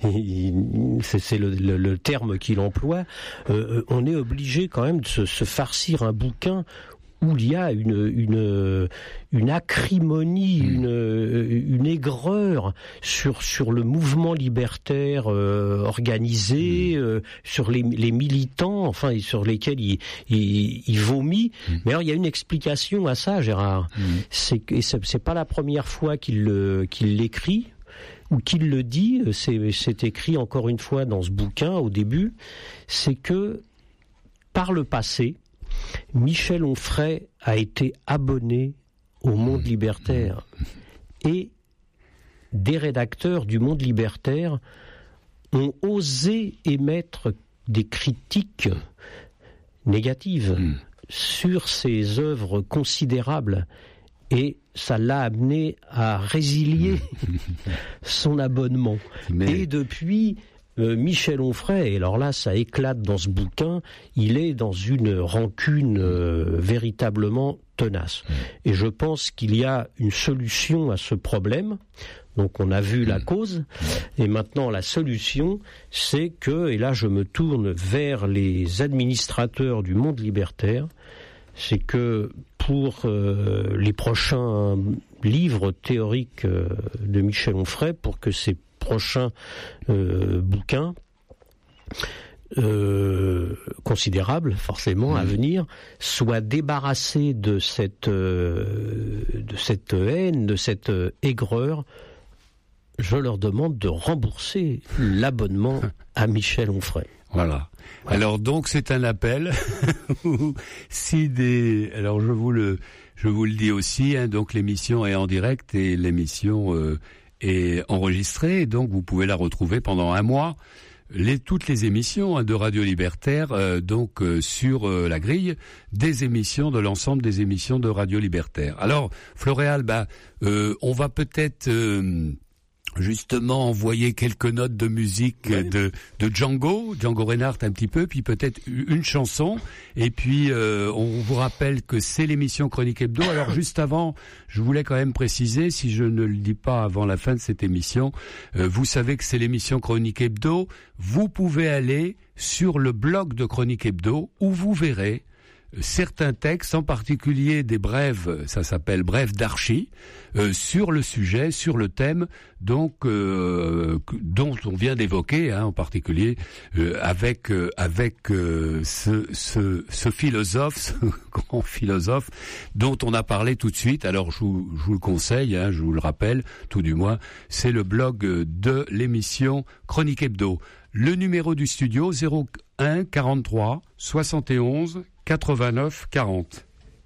il, c'est, c'est le, le, le terme qu'il emploie. Euh, on est obligé quand même de se, se farcir un bouquin où il y a une une une acrimonie, mmh. une une aigreur sur sur le mouvement libertaire euh, organisé, mmh. euh, sur les les militants, enfin sur lesquels il il, il vomit. Mmh. Mais alors il y a une explication à ça, Gérard. Mmh. C'est que c'est, c'est pas la première fois qu'il le qu'il l'écrit ou qu'il le dit. C'est c'est écrit encore une fois dans ce bouquin au début. C'est que par le passé, Michel Onfray a été abonné au Monde Libertaire et des rédacteurs du Monde Libertaire ont osé émettre des critiques négatives mmh. sur ses œuvres considérables et ça l'a amené à résilier son abonnement. Mais... Et depuis... Euh, Michel Onfray, et alors là ça éclate dans ce bouquin, il est dans une rancune euh, véritablement tenace. Mmh. Et je pense qu'il y a une solution à ce problème. Donc on a vu mmh. la cause, et maintenant la solution, c'est que, et là je me tourne vers les administrateurs du Monde Libertaire, c'est que pour euh, les prochains livres théoriques euh, de Michel Onfray, pour que ces prochains euh, bouquins euh, considérables forcément mmh. à venir soient débarrassés de cette euh, de cette haine, de cette euh, aigreur. Je leur demande de rembourser l'abonnement à Michel Onfray. Voilà. voilà. Alors donc c'est un appel. si des, alors je vous le je vous le dis aussi, hein, donc l'émission est en direct et l'émission euh, est enregistrée, donc vous pouvez la retrouver pendant un mois, les, toutes les émissions hein, de Radio Libertaire, euh, donc euh, sur euh, la grille des émissions, de l'ensemble des émissions de Radio Libertaire. Alors, Floréal, bah, euh, on va peut-être... Euh, justement envoyer quelques notes de musique oui. de de Django, Django Reinhardt un petit peu, puis peut-être une chanson, et puis euh, on vous rappelle que c'est l'émission Chronique Hebdo. Alors juste avant, je voulais quand même préciser, si je ne le dis pas avant la fin de cette émission, euh, vous savez que c'est l'émission Chronique Hebdo, vous pouvez aller sur le blog de Chronique Hebdo, où vous verrez certains textes, en particulier des brèves, ça s'appelle brèves d'archi, euh, sur le sujet, sur le thème, donc euh, dont on vient d'évoquer, hein, en particulier euh, avec euh, avec euh, ce, ce ce philosophe, ce grand philosophe dont on a parlé tout de suite. Alors je vous, je vous le conseille, hein, je vous le rappelle, tout du moins, c'est le blog de l'émission Chronique Hebdo. Le numéro du studio zéro un quarante-trois soixante et onze quatre-vingt-neuf quarante.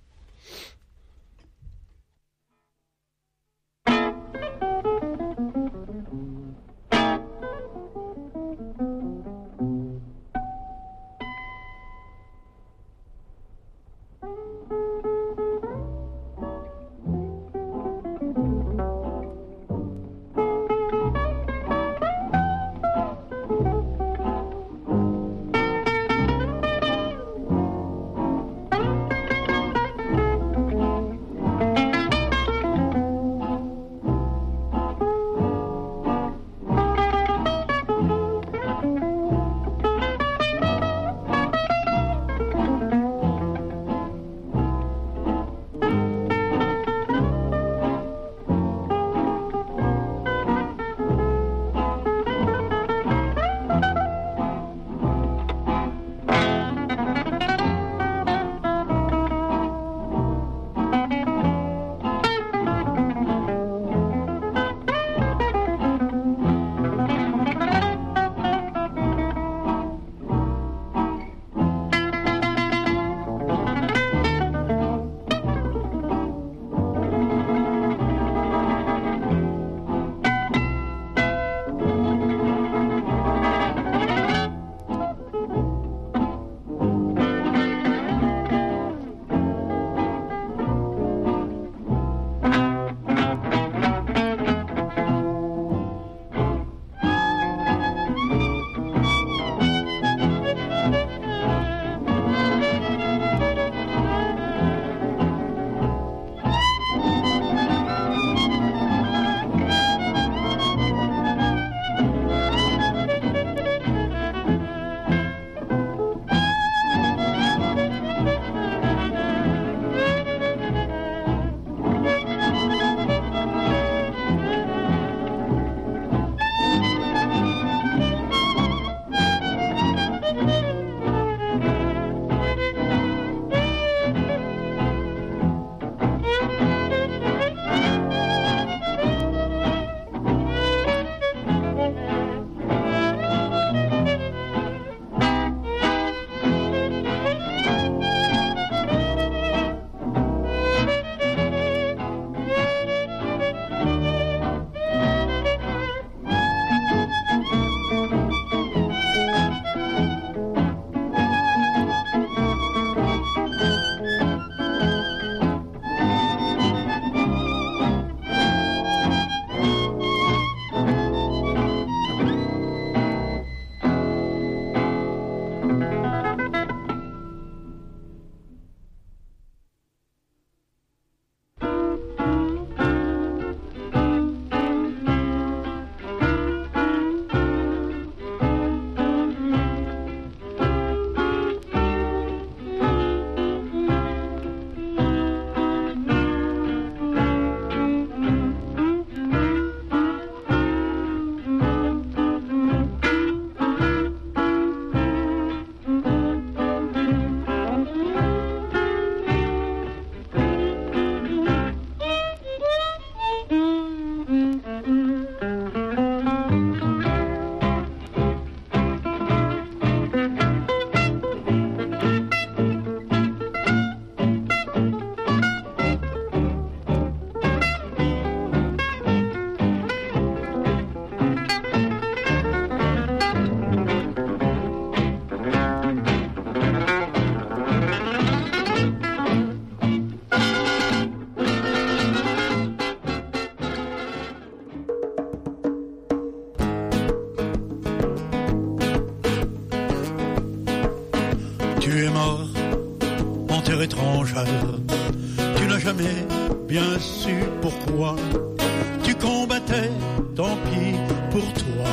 Tu n'as jamais bien su pourquoi tu combattais, tant pis pour toi,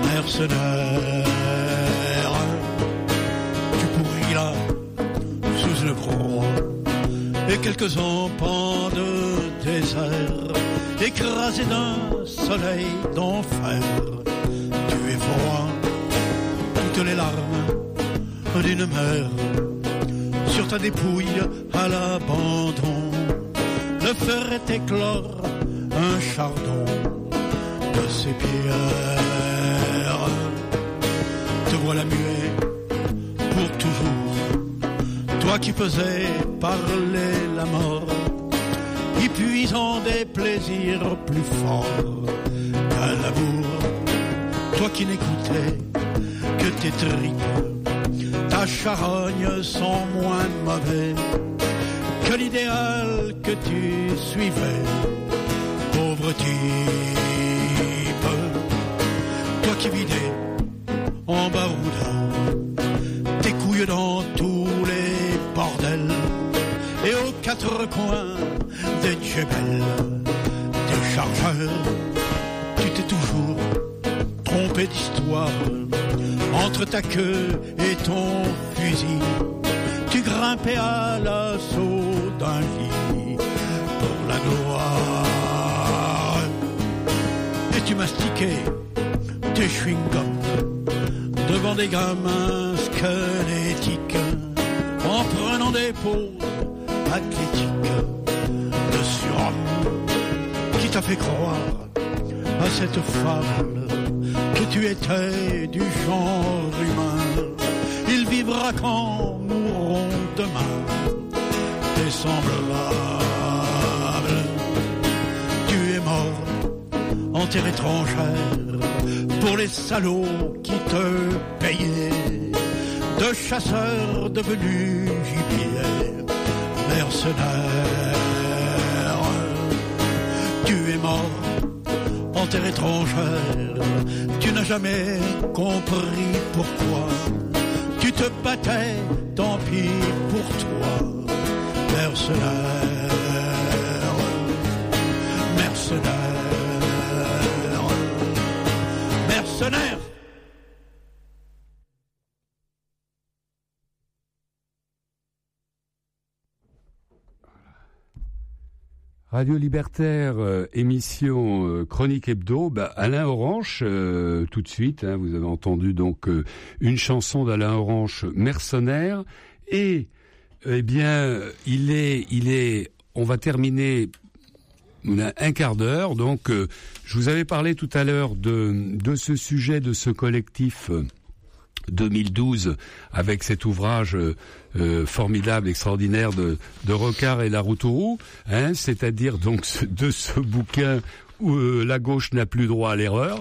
mercenaire. Tu pourris là, sous je le crois, et quelques empans de désert, écrasés d'un soleil d'enfer. Tu es froid, toutes les larmes d'une mère, sur ta dépouille à l'abandon, le ferait éclore un chardon de ses pierres. Te voilà muet pour toujours, toi qui faisais parler la mort, y puisant des plaisirs plus forts qu'un l'amour. Toi qui n'écoutais que tes tripes, ta charogne sont moins mauvais que l'idéal que tu suivais, pauvre type. Toi qui vidais en baroudant tes couilles dans tous les bordels et aux quatre coins des djebels, des chargeurs, tu t'es toujours trompé d'histoire. Entre ta queue et ton fusil, tu grimpais à l'assaut d'un lit pour la gloire. Et tu mastiquais tes chewing-gums devant des gamins squelettiques, en prenant des poses athlétiques de surhomme. Qui t'a fait croire à cette fable que tu étais du genre humain? Il vivra quand mourront demain tes semblables. Tu es mort en terre étrangère pour les salauds qui te payaient, de chasseurs devenus gibier, mercenaires. Tu es mort en terre étrangère, tu n'as jamais compris pourquoi tu te battais, tant pis pour toi, mercenaire, mercenaire, mercenaire. Radio Libertaire, euh, émission euh, Chronique Hebdo, bah, Alain Orange, euh, tout de suite, hein, vous avez entendu donc euh, une chanson d'Alain Orange, Mercenaire, et eh bien, il est, il est, on va terminer un quart d'heure, donc euh, je vous avais parlé tout à l'heure de, de ce sujet, de ce collectif euh, deux mille douze, avec cet ouvrage euh, formidable, extraordinaire de, de Rocard et Laroutourou, hein, c'est-à-dire donc de ce bouquin où euh, la gauche n'a plus droit à l'erreur.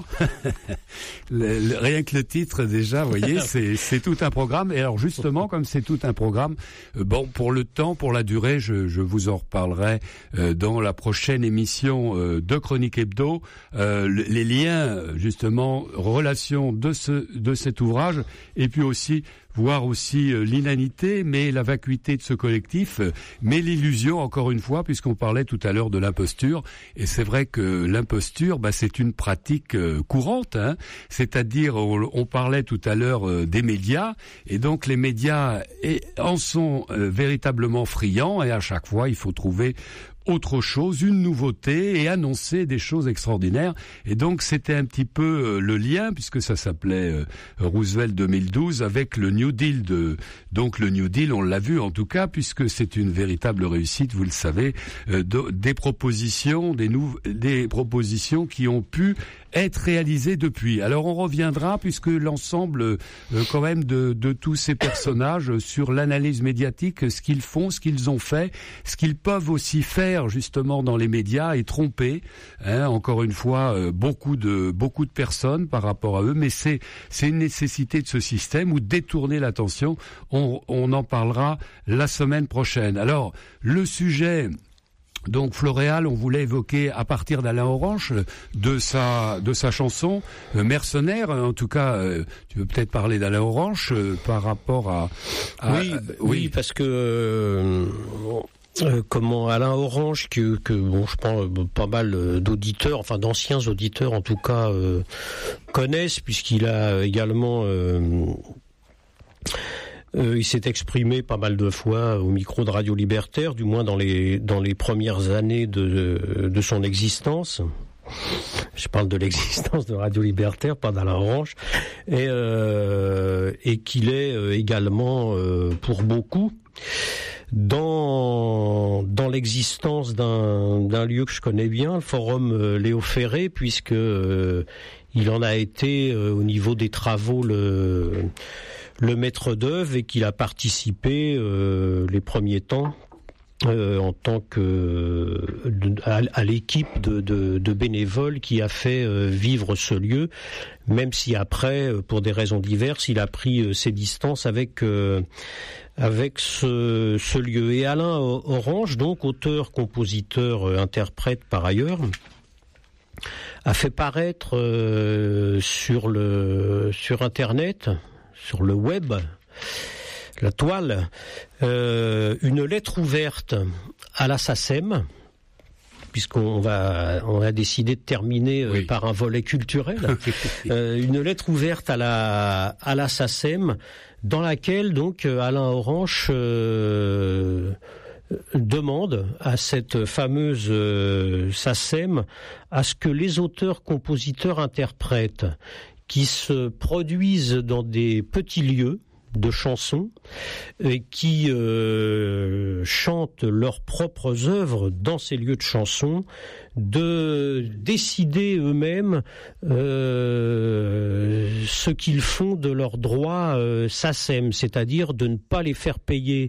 le, le, rien que le titre déjà, vous voyez, c'est, c'est tout un programme. Et alors justement, comme c'est tout un programme, euh, bon, pour le temps, pour la durée, je, je vous en reparlerai euh, dans la prochaine émission euh, de Chronique Hebdo. Euh, les liens, justement, relations de ce de cet ouvrage, et puis aussi voir aussi euh, l'inanité, mais la vacuité de ce collectif, euh, mais l'illusion, encore une fois, puisqu'on parlait tout à l'heure de l'imposture, et c'est vrai que l'imposture, bah, c'est une pratique euh, courante, hein, c'est-à-dire, on, on parlait tout à l'heure euh, des médias, et donc les médias et, en sont euh, véritablement friands, et à chaque fois, il faut trouver autre chose, une nouveauté, et annoncer des choses extraordinaires. Et donc c'était un petit peu euh, le lien, puisque ça s'appelait euh, Roosevelt deux mille douze, avec le New Deal. De, donc le New Deal, on l'a vu en tout cas, puisque c'est une véritable réussite, vous le savez, euh, de, des propositions, des, nou- des propositions qui ont pu être réalisées depuis. Alors on reviendra, puisque l'ensemble euh, quand même de, de tous ces personnages, sur l'analyse médiatique, ce qu'ils font, ce qu'ils ont fait, ce qu'ils peuvent aussi faire justement dans les médias, et tromper, hein, encore une fois, euh, beaucoup de beaucoup de personnes par rapport à eux, mais c'est c'est une nécessité de ce système, ou détourner l'attention. On, on en parlera la semaine prochaine. Alors le sujet, donc Floréal, on voulait évoquer à partir d'Alain Orange, de sa de sa chanson euh, Mercenaire. En tout cas, euh, tu veux peut-être parler d'Alain Orange euh, par rapport à, à oui, euh, oui, oui, parce que euh, Euh, comment Alain Orange, que, que bon, je pense euh, pas mal d'auditeurs, enfin d'anciens auditeurs en tout cas, euh, connaissent, puisqu'il a également euh, Euh, il s'est exprimé pas mal de fois au micro de Radio Libertaire, du moins dans les dans les premières années de de son existence. Je parle de l'existence de Radio Libertaire, pas d'Alain Orange, et euh, et qu'il est également euh, pour beaucoup dans dans l'existence d'un d'un lieu que je connais bien, le Forum Léo Ferré, puisque euh, il en a été euh, au niveau des travaux le le maître d'œuvre et qu'il a participé euh, les premiers temps euh, en tant que de, à, à l'équipe de, de, de bénévoles qui a fait euh, vivre ce lieu, même si après, pour des raisons diverses, il a pris euh, ses distances avec euh, avec ce, ce lieu. Et Alain Orange, donc auteur, compositeur, euh, interprète par ailleurs, a fait paraître euh, sur le sur Internet, sur le web, la toile, euh, une lettre ouverte à la SACEM, puisqu'on va, on a décidé de terminer euh, oui. par un volet culturel, euh, une lettre ouverte à la à la SACEM, dans laquelle donc Alain Orange euh, demande à cette fameuse euh, SACEM à ce que les auteurs, compositeurs, interprètes qui se produisent dans des petits lieux de chansons et qui euh, chantent leurs propres œuvres dans ces lieux de chansons, de décider eux-mêmes euh, ce qu'ils font de leurs droits euh, SACEM, c'est-à-dire de ne pas les faire payer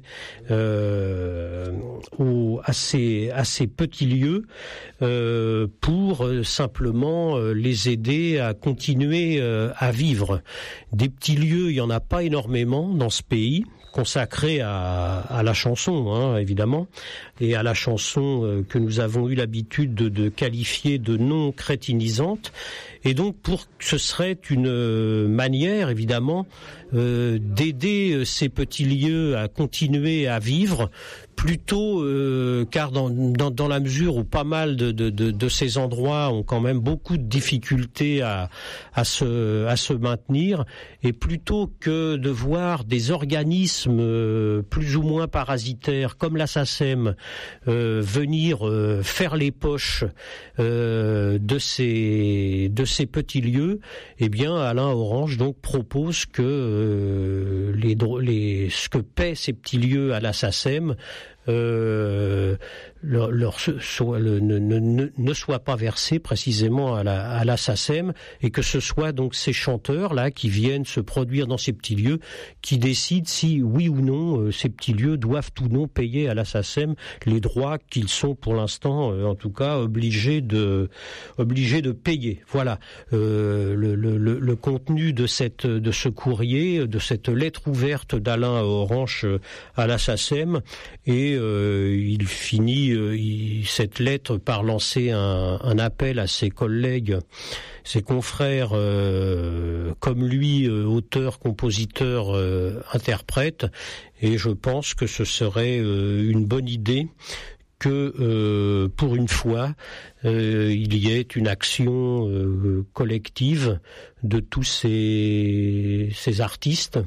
euh, aux, à, ces, à ces petits lieux euh, pour euh, simplement euh, les aider à continuer euh, à vivre. Des petits lieux, il n'y en a pas énormément dans ce pays, consacré à, à la chanson, hein, évidemment, et à la chanson euh, que nous avons eu l'habitude de, de qualifier de non crétinisante. Et donc, pour ce serait une manière, évidemment, euh, d'aider ces petits lieux à continuer à vivre, plutôt euh, car dans, dans, dans la mesure où pas mal de, de, de, de ces endroits ont quand même beaucoup de difficultés à, à, se, à se maintenir, et plutôt que de voir des organismes euh, plus ou moins parasitaires comme la SACEM euh, venir euh, faire les poches euh, de ces de ces petits lieux, eh bien Alain Orange donc propose que euh, les, les ce que paient ces petits lieux à la SACEM Euh, leur, leur, soit, le, ne, ne, ne soit pas versé précisément à la, à la SACEM, et que ce soit donc ces chanteurs-là qui viennent se produire dans ces petits lieux qui décident si, oui ou non, euh, ces petits lieux doivent ou non payer à la SACEM les droits qu'ils sont pour l'instant, euh, en tout cas, obligés de, obligés de payer. Voilà euh, le, le, le, le contenu de, cette, de ce courrier, de cette lettre ouverte d'Alain Orange à la SACEM, et Euh, il finit euh, il, cette lettre par lancer un, un appel à ses collègues, ses confrères, euh, comme lui, euh, auteurs, compositeurs, euh, interprètes, et je pense que ce serait euh, une bonne idée que euh, pour une fois euh, il y ait une action euh, collective de tous ces, ces artistes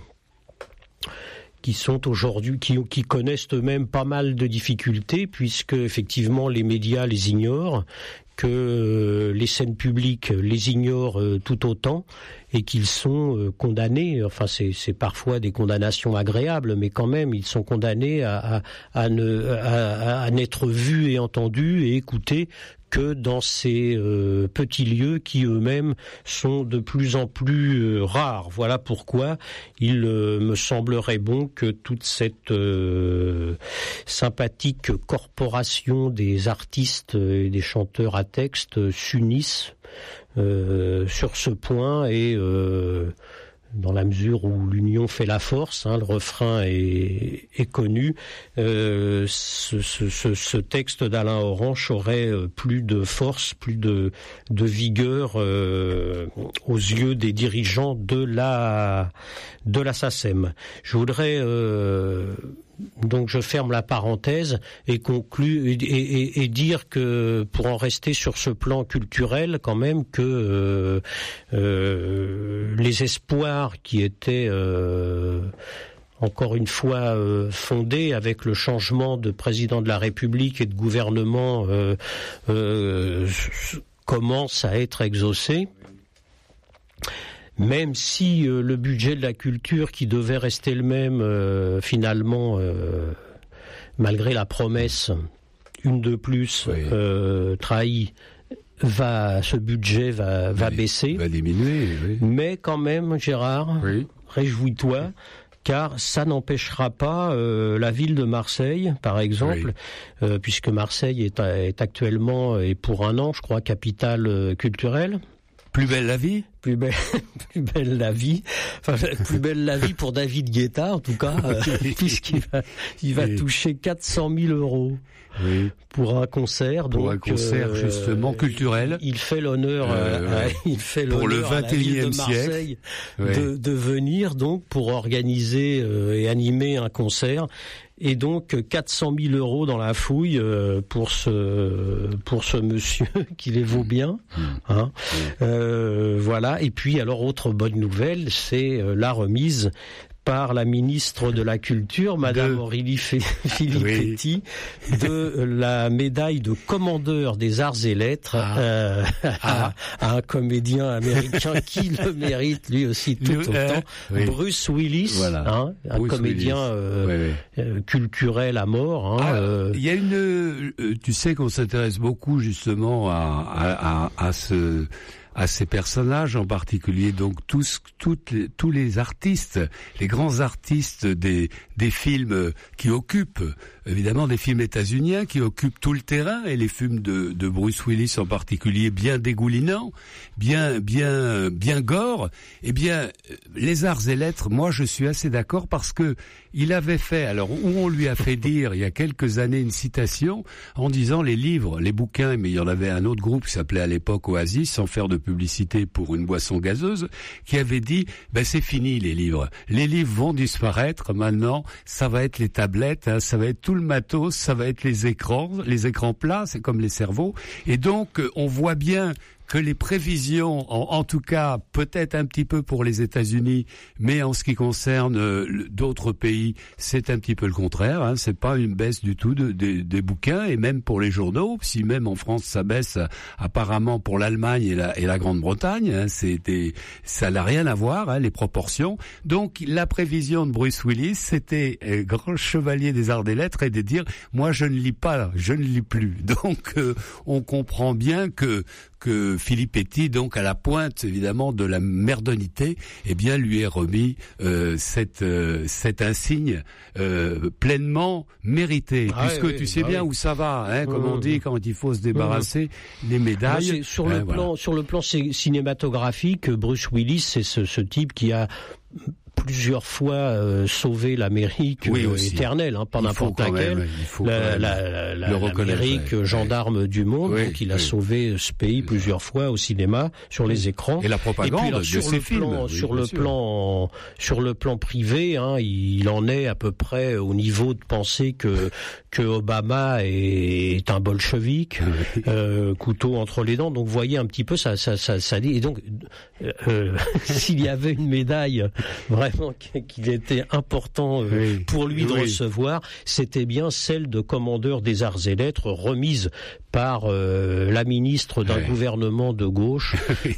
qui sont aujourd'hui, qui, qui connaissent eux-mêmes pas mal de difficultés, puisque effectivement les médias les ignorent, que les scènes publiques les ignorent tout autant, et qu'ils sont condamnés, enfin c'est, c'est parfois des condamnations agréables, mais quand même ils sont condamnés à, à, à, ne, à, à n'être vus et entendus et écoutés que dans ces euh, petits lieux qui eux-mêmes sont de plus en plus euh, rares. Voilà pourquoi il euh, me semblerait bon que toute cette euh, sympathique corporation des artistes et des chanteurs à texte s'unissent euh, sur ce point, et euh, dans la mesure où l'union fait la force, hein, le refrain est, est connu, euh, ce, ce, ce texte d'Alain Orange aurait plus de force, plus de, de vigueur euh, aux yeux des dirigeants de la, de la SACEM. Je voudrais... Euh, Donc je ferme la parenthèse et conclue et, et, et dire que, pour en rester sur ce plan culturel, quand même, que euh, euh, les espoirs qui étaient euh, encore une fois euh, fondée avec le changement de président de la République et de gouvernement euh, euh, commence à être exaucée. Même si euh, le budget de la culture, qui devait rester le même, euh, finalement, euh, malgré la promesse, une de plus, oui. euh, trahie, va, ce budget va, va oui, baisser. Va diminuer, oui. Mais quand même, Gérard, oui. réjouis-toi, car ça n'empêchera pas euh, la ville de Marseille, par exemple, oui. euh, puisque Marseille est, est actuellement, et pour un an, je crois, capitale euh, culturelle. Plus belle la vie ? Plus belle, plus belle la vie. Enfin, plus belle la vie pour David Guetta, en tout cas, euh, puisqu'il va, il va oui. toucher quatre cent mille euros oui. pour un concert. Pour donc, un concert, euh, justement, culturel. Il fait l'honneur, euh, à, il fait l'honneur pour le vingt et unième siècle de, de venir, donc, pour organiser euh, et animer un concert. Et donc quatre cent mille euros dans la fouille euh, pour ce pour ce monsieur qui les vaut bien, hein. Euh, voilà. Et puis alors autre bonne nouvelle, c'est euh, la remise par la ministre de la Culture, Madame de... Aurélie Filippetti, oui. de la médaille de commandeur des arts et lettres ah. euh, ah. à, à un comédien américain qui le mérite lui aussi tout le, autant, euh, oui. Bruce Willis, voilà. hein, un Bruce comédien euh, oui, oui. Euh, culturel à mort. Hein, ah, euh... Il y a une, euh, tu sais qu'on s'intéresse beaucoup justement à, à, à, à ce... à ces personnages, en particulier donc tous toutes les, tous les artistes, les grands artistes des des films qui occupent évidemment des films états-uniens qui occupent tout le terrain, et les films de de Bruce Willis en particulier, bien dégoulinants, bien bien bien gore. Eh bien, les arts et lettres, moi je suis assez d'accord, parce que il avait fait, alors où on lui a fait dire il y a quelques années une citation en disant les livres, les bouquins, mais il y en avait un autre groupe qui s'appelait à l'époque Oasis, sans faire de publicité pour une boisson gazeuse, qui avait dit ben c'est fini les livres, les livres vont disparaître maintenant, ça va être les tablettes, hein, ça va être tout le matos, ça va être les écrans, les écrans plats, c'est comme les cerveaux, et donc on voit bien que les prévisions, en, en tout cas peut-être un petit peu pour les États-Unis, mais en ce qui concerne euh, d'autres pays, c'est un petit peu le contraire. Hein, c'est pas une baisse du tout de, de, des bouquins, et même pour les journaux. Si même en France ça baisse, apparemment pour l'Allemagne et la, et la Grande-Bretagne, hein, c'était, ça n'a rien à voir, hein, les proportions. Donc la prévision de Bruce Willis, c'était euh, grand chevalier des arts et des lettres, et de dire moi je ne lis pas, je ne lis plus. Donc euh, on comprend bien que que Filippetti, donc à la pointe évidemment de la merdonité, eh bien lui est remis euh, cette euh, cet insigne euh, pleinement mérité, ah puisque oui, tu sais ah bien oui. où ça va, hein, comme mmh, on dit quand il faut se débarrasser mmh. des médailles. Moi, sur le hein, plan voilà. sur le plan cinématographique, Bruce Willis, c'est ce, ce type qui a plusieurs fois euh, sauvé l'Amérique oui, euh, éternelle, hein, pas n'importe laquelle. La, la, la, L'Amérique ouais. gendarme ouais. du monde, oui, donc il a oui. sauvé ce pays plusieurs fois au cinéma, sur les écrans. Et la propagande et puis, alors, sur de le ces films. Plan, oui, sur le sûr. plan, sur le plan privé, hein, il en est à peu près au niveau de penser que que Obama est, est un bolchevique, oui. euh, couteau entre les dents. Donc vous voyez un petit peu ça, ça, ça, ça dit. Et donc euh, s'il y avait une médaille vraiment qu'il était important euh, oui, pour lui de oui. recevoir, c'était bien celle de commandeur des arts et lettres, remise par euh, la ministre d'un oui. gouvernement de gauche,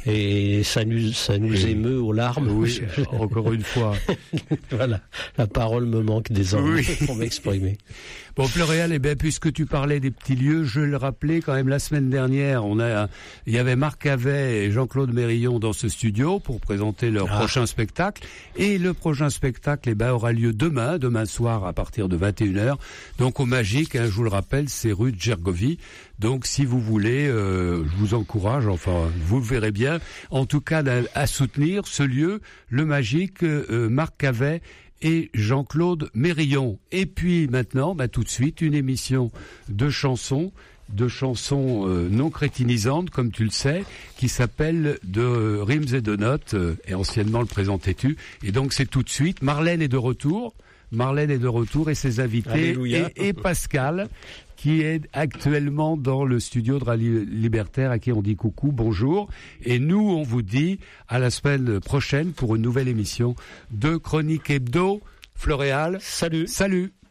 et ça nous ça nous oui. émeut aux larmes. Oui, encore une fois. Voilà, la parole me manque désormais oui. pour m'exprimer. Bon, Floréal, eh bien, puisque tu parlais des petits lieux, je le rappelais quand même la semaine dernière, on a, il y avait Marc Havet et Jean-Claude Mérillon dans ce studio pour présenter leur ah. prochain spectacle. Et le prochain spectacle, eh ben, aura lieu demain, demain soir à partir de vingt et une heures. Donc au Magique, hein, je vous le rappelle, c'est rue de Gergovie. Donc si vous voulez, euh, je vous encourage, enfin, vous le verrez bien, en tout cas à soutenir ce lieu, le Magique, euh, Marc Havet et Jean-Claude Mérillon. Et puis maintenant, bah, tout de suite, une émission de chansons, de chansons euh, non crétinisantes, comme tu le sais, qui s'appelle de euh, Rimes et de Notes, euh, et anciennement le présentais-tu. Et donc c'est tout de suite. Marlène est de retour. Marlène est de retour et ses invités, et, et Pascal, qui est actuellement dans le studio de Radio Libertaire, à qui on dit coucou, bonjour. Et nous, on vous dit à la semaine prochaine pour une nouvelle émission de Chronique Hebdo Floréal. Salut. Salut.